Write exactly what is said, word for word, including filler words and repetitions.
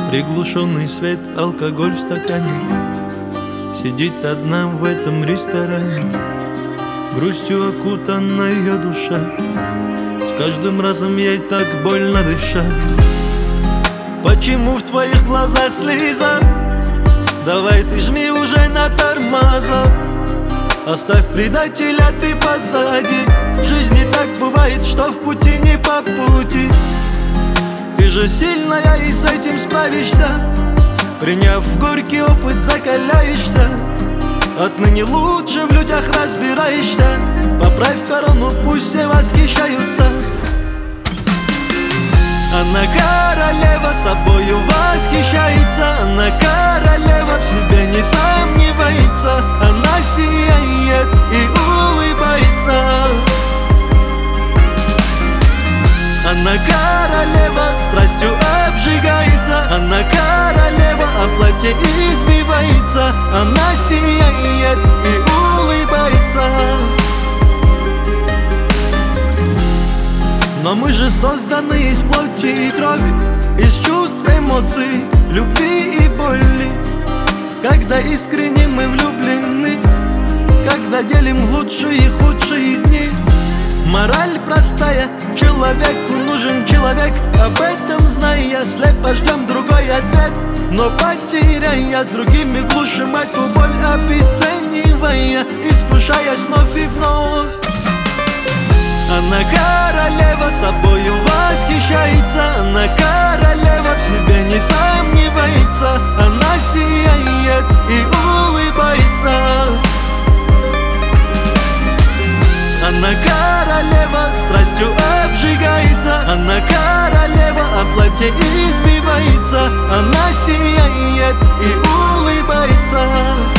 Приглушенный свет, алкоголь в стакане. Сидит одна в этом ресторане. Грустью окутана ее душа. С каждым разом ей так больно дышать. Почему в твоих глазах слеза? Давай ты жми уже на тормоза. Оставь предателя ты позади. В жизни так бывает, что в пути не по пути. Ты же сильная и с этим справишься. Приняв горький опыт, закаляешься. Отныне лучше в людях разбираешься. Поправь корону, пусть все восхищаются. Она королева, собою восхищается. Она королева, в себе не сомневается. Она сияет и улыбается. Она королева, страстью обжигается. Она королева, о платье избивается. Она сияет и улыбается. Но мы же созданы из плоти и крови, из чувств, эмоций, любви и боли. Когда искренне мы влюблены, когда делим лучшие и худшие дни. Мораль простая, человеку нужен человек. Об этом зная, слепо ждем другой ответ. Но потеряя, с другими глушим эту боль, обесценивая, искушаясь вновь и вновь. Она королева, собою восхищается. Она королева, в себе не сомневается. Она сияет и улыбается. Она королева, страстью обжигается. Она королева, о платье избивается. Она сияет и улыбается.